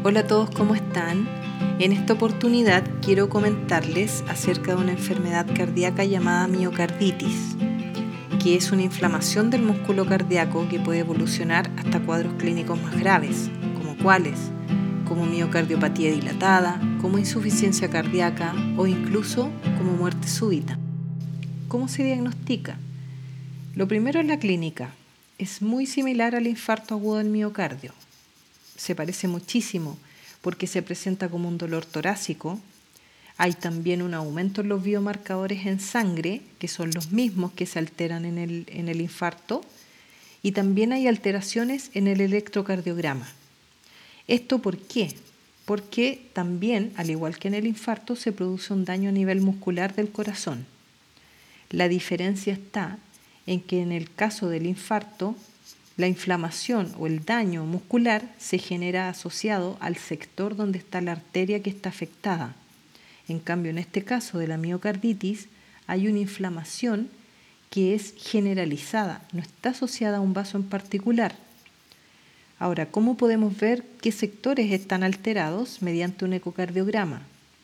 Hola a todos, ¿cómo están? En esta oportunidad quiero comentarles acerca de una enfermedad cardíaca llamada miocarditis, que es una inflamación del músculo cardíaco que puede evolucionar hasta cuadros clínicos más graves, como cuáles, como miocardiopatía dilatada, como insuficiencia cardíaca o incluso como muerte súbita. ¿Cómo se diagnostica? Lo primero es la clínica. Es muy similar al infarto agudo del miocardio. Se parece muchísimo porque se presenta como un dolor torácico. Hay también un aumento en los biomarcadores en sangre, que son los mismos que se alteran en el infarto, y también hay alteraciones en el electrocardiograma. ¿Esto por qué? Porque también, al igual que en el infarto, se produce un daño a nivel muscular del corazón. La diferencia está en que en el caso del infarto, la inflamación o el daño muscular se genera asociado al sector donde está la arteria que está afectada. En cambio, en este caso de la miocarditis, hay una inflamación que es generalizada, no está asociada a un vaso en particular. Ahora, ¿cómo podemos ver qué sectores están alterados? Mediante un ecocardiograma.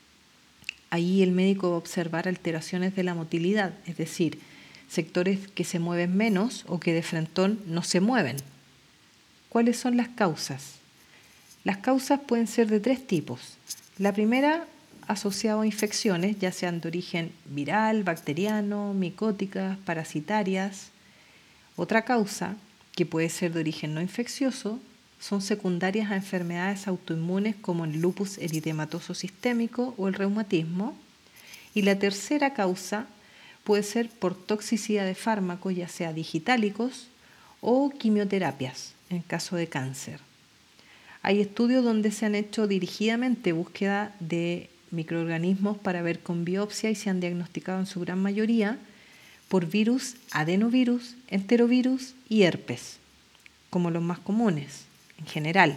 Ahí el médico va a observar alteraciones de la motilidad, es decir, sectores que se mueven menos o que de frentón no se mueven. ¿Cuáles son las causas? Las causas pueden ser de tres tipos. La primera, asociada a infecciones, ya sean de origen viral, bacteriano, micóticas, parasitarias. Otra causa, que puede ser de origen no infeccioso, son secundarias a enfermedades autoinmunes como el lupus eritematoso sistémico o el reumatismo. Y la tercera causa puede ser por toxicidad de fármacos, ya sea digitálicos o quimioterapias en caso de cáncer. Hay estudios donde se han hecho dirigidamente búsqueda de microorganismos para ver con biopsia y se han diagnosticado en su gran mayoría por virus, adenovirus, enterovirus y herpes, como los más comunes en general.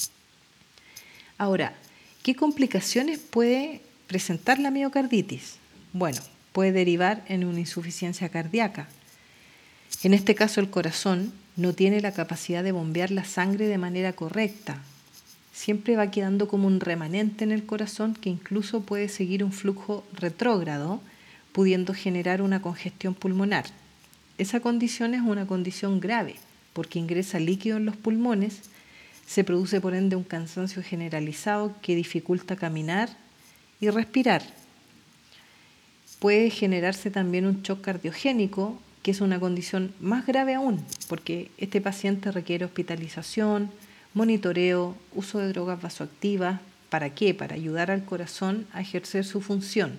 Ahora, ¿qué complicaciones puede presentar la miocarditis? Bueno, puede derivar en una insuficiencia cardíaca. En este caso, el corazón no tiene la capacidad de bombear la sangre de manera correcta. Siempre va quedando como un remanente en el corazón que incluso puede seguir un flujo retrógrado, pudiendo generar una congestión pulmonar. Esa condición es una condición grave porque ingresa líquido en los pulmones, se produce por ende un cansancio generalizado que dificulta caminar y respirar. Puede generarse también un shock cardiogénico, que es una condición más grave aún, porque este paciente requiere hospitalización, monitoreo, uso de drogas vasoactivas. ¿Para qué? Para ayudar al corazón a ejercer su función.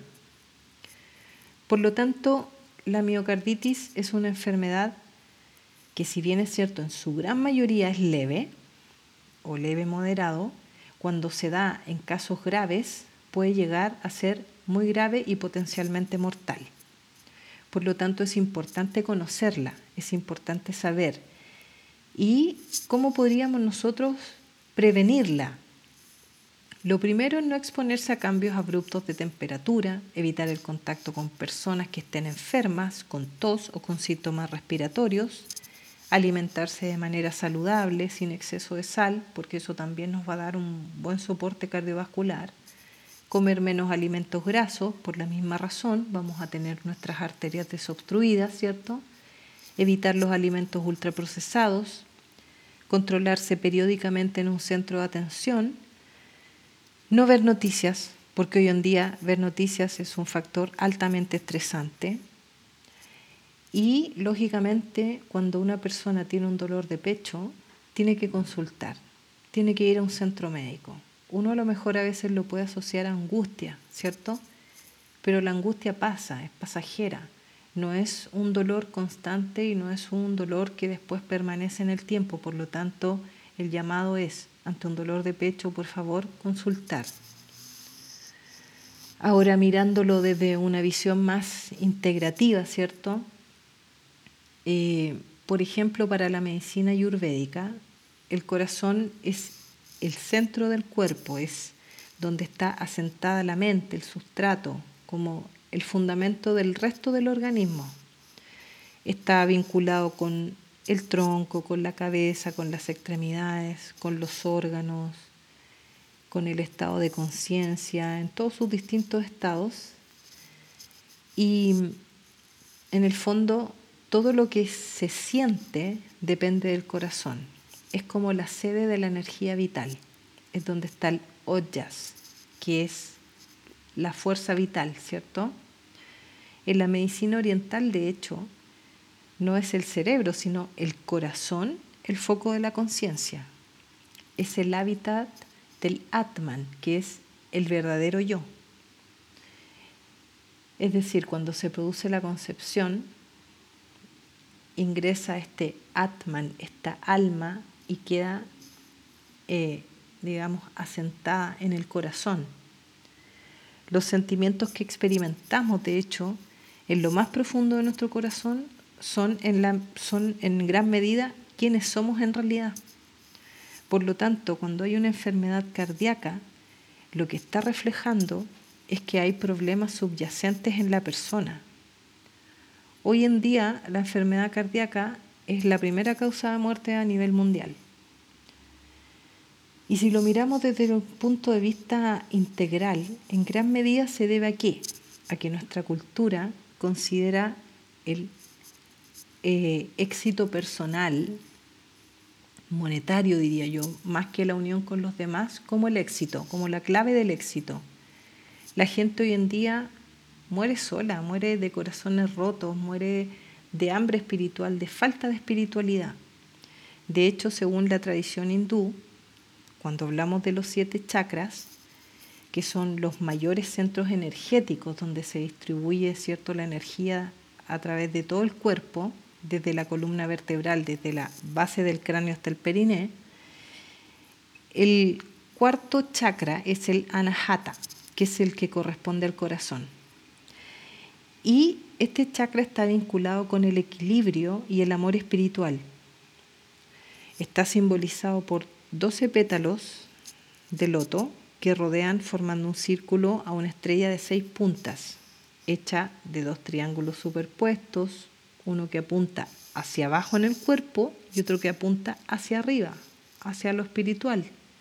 Por lo tanto, la miocarditis es una enfermedad que, si bien es cierto, en su gran mayoría es leve o leve moderado, cuando se da en casos graves puede llegar a ser muy grave y potencialmente mortal. Por lo tanto, es importante conocerla, es importante saber. ¿Y cómo podríamos nosotros prevenirla? Lo primero es no exponerse a cambios abruptos de temperatura, evitar el contacto con personas que estén enfermas, con tos o con síntomas respiratorios, alimentarse de manera saludable, sin exceso de sal, porque eso también nos va a dar un buen soporte cardiovascular, comer menos alimentos grasos, por la misma razón, vamos a tener nuestras arterias desobstruidas, ¿cierto? Evitar los alimentos ultraprocesados, controlarse periódicamente en un centro de atención, no ver noticias, porque hoy en día ver noticias es un factor altamente estresante. Y, lógicamente, cuando una persona tiene un dolor de pecho, tiene que consultar, tiene que ir a un centro médico. Uno a lo mejor a veces lo puede asociar a angustia, ¿cierto? Pero la angustia pasa, es pasajera. No es un dolor constante y no es un dolor que después permanece en el tiempo. Por lo tanto, el llamado es, ante un dolor de pecho, por favor, consultar. Ahora, mirándolo desde una visión más integrativa, ¿cierto? Por ejemplo, para la medicina ayurvédica, el corazón es el centro del cuerpo, es donde está asentada la mente, el sustrato, como el fundamento del resto del organismo. Está vinculado con el tronco, con la cabeza, con las extremidades, con los órganos. con el estado de conciencia, en todos sus distintos estados. Y en el fondo, todo lo que se siente depende del corazón. Es como la sede de la energía vital. Es donde está el ojas, que es la fuerza vital, ¿cierto? En la medicina oriental, de hecho, no es el cerebro, sino el corazón, el foco de la conciencia. Es el hábitat del Atman, que es el verdadero yo. Es decir, cuando se produce la concepción, ingresa este Atman, esta alma, y queda, asentada en el corazón. Los sentimientos que experimentamos, de hecho, en lo más profundo de nuestro corazón, son en gran medida quienes somos en realidad. Por lo tanto, cuando hay una enfermedad cardíaca, lo que está reflejando es que hay problemas subyacentes en la persona. Hoy en día, la enfermedad cardíaca es la primera causa de muerte a nivel mundial. Y si lo miramos desde un punto de vista integral, en gran medida se debe ¿a qué? A que nuestra cultura considera el éxito personal, monetario diría yo, más que la unión con los demás, como el éxito, como la clave del éxito. La gente hoy en día muere sola, muere de corazones rotos, muere de hambre espiritual, de falta de espiritualidad. De hecho, según la tradición hindú, cuando hablamos de los 7 chakras, que son los mayores centros energéticos donde se distribuye, ¿cierto?, la energía a través de todo el cuerpo, desde la columna vertebral, desde la base del cráneo hasta el periné, el 4.º chakra es el Anahata, que es el que corresponde al corazón. Y este chakra está vinculado con el equilibrio y el amor espiritual. Está simbolizado por 12 pétalos de loto que rodean formando un círculo a una estrella de 6 puntas, hecha de 2 triángulos superpuestos, uno que apunta hacia abajo en el cuerpo y otro que apunta hacia arriba, hacia lo espiritual.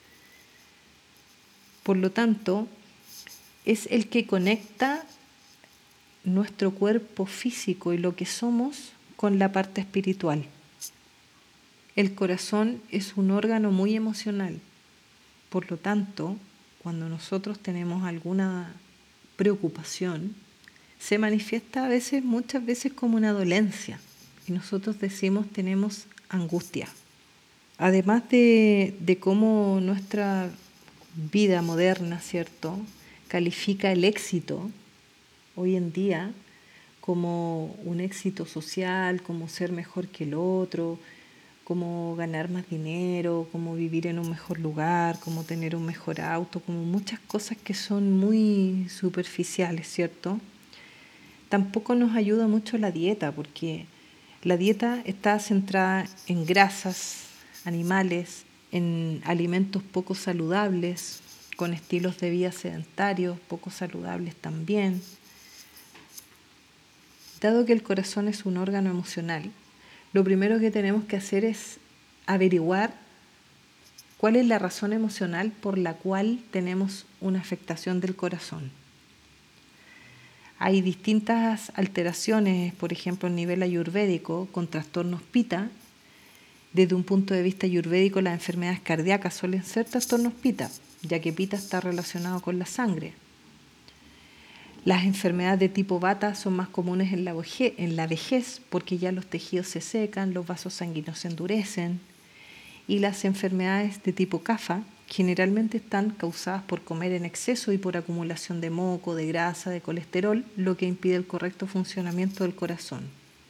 Por lo tanto, es el que conecta nuestro cuerpo físico y lo que somos con la parte espiritual. El corazón es un órgano muy emocional. Por lo tanto, cuando nosotros tenemos alguna preocupación, se manifiesta muchas veces como una dolencia. Y nosotros decimos tenemos angustia. Además de cómo nuestra vida moderna, ¿cierto?, califica el éxito hoy en día como un éxito social, como ser mejor que el otro, como ganar más dinero, como vivir en un mejor lugar, como tener un mejor auto, como muchas cosas que son muy superficiales, ¿cierto? Tampoco nos ayuda mucho la dieta, porque la dieta está centrada en grasas animales, en alimentos poco saludables, con estilos de vida sedentarios, poco saludables también. Dado que el corazón es un órgano emocional, lo primero que tenemos que hacer es averiguar cuál es la razón emocional por la cual tenemos una afectación del corazón. Hay distintas alteraciones, por ejemplo, a nivel ayurvédico, con trastornos Pitta. Desde un punto de vista ayurvédico, las enfermedades cardíacas suelen ser trastornos Pitta, ya que Pitta está relacionado con la sangre. Las enfermedades de tipo Vata son más comunes en la vejez, porque ya los tejidos se secan, los vasos sanguíneos se endurecen. Y las enfermedades de tipo Kapha generalmente están causadas por comer en exceso y por acumulación de moco, de grasa, de colesterol, lo que impide el correcto funcionamiento del corazón.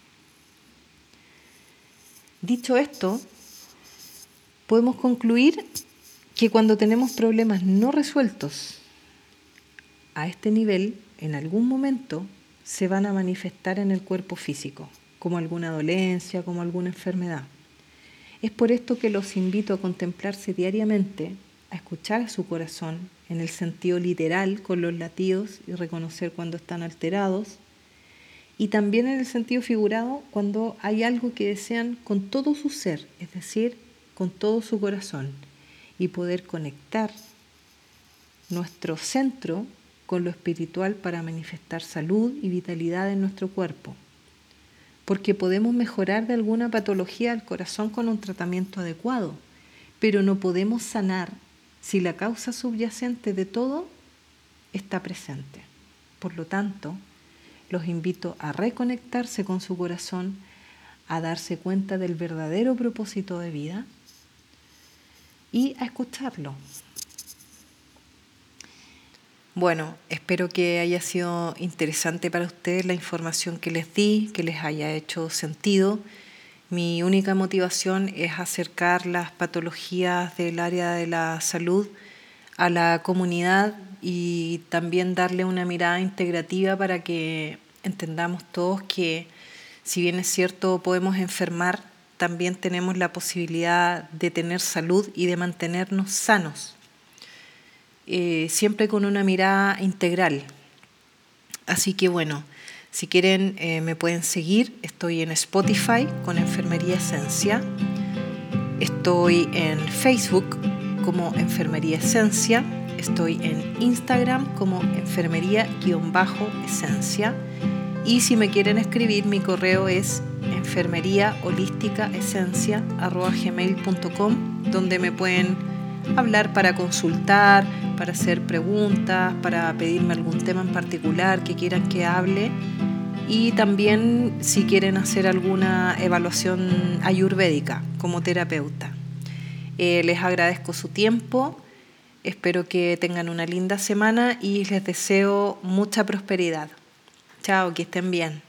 Dicho esto, podemos concluir que cuando tenemos problemas no resueltos a este nivel, en algún momento se van a manifestar en el cuerpo físico, como alguna dolencia, como alguna enfermedad. Es por esto que los invito a contemplarse diariamente, a escuchar a su corazón en el sentido literal con los latidos y reconocer cuando están alterados, y también en el sentido figurado cuando hay algo que desean con todo su ser, es decir, con todo su corazón, y poder conectar nuestro centro con lo espiritual para manifestar salud y vitalidad en nuestro cuerpo, porque podemos mejorar de alguna patología del corazón con un tratamiento adecuado, pero no podemos sanar si la causa subyacente de todo está presente. Por lo tanto, los invito a reconectarse con su corazón, a darse cuenta del verdadero propósito de vida y a escucharlo. Bueno, espero que haya sido interesante para ustedes la información que les di, que les haya hecho sentido. Mi única motivación es acercar las patologías del área de la salud a la comunidad y también darle una mirada integrativa para que entendamos todos que, si bien es cierto podemos enfermar, también tenemos la posibilidad de tener salud y de mantenernos sanos. Siempre con una mirada integral. Así que bueno, si quieren me pueden seguir. Estoy en Spotify con Enfermería Esencia. Estoy en Facebook como Enfermería Esencia. Estoy en Instagram como enfermería_esencia. Y si me quieren escribir, mi correo es enfermeriaholísticaesencia@gmail.com, donde me pueden hablar para consultar, para hacer preguntas, para pedirme algún tema en particular que quieran que hable, y también si quieren hacer alguna evaluación ayurvédica como terapeuta. Les agradezco su tiempo, espero que tengan una linda semana y les deseo mucha prosperidad. Chao, que estén bien.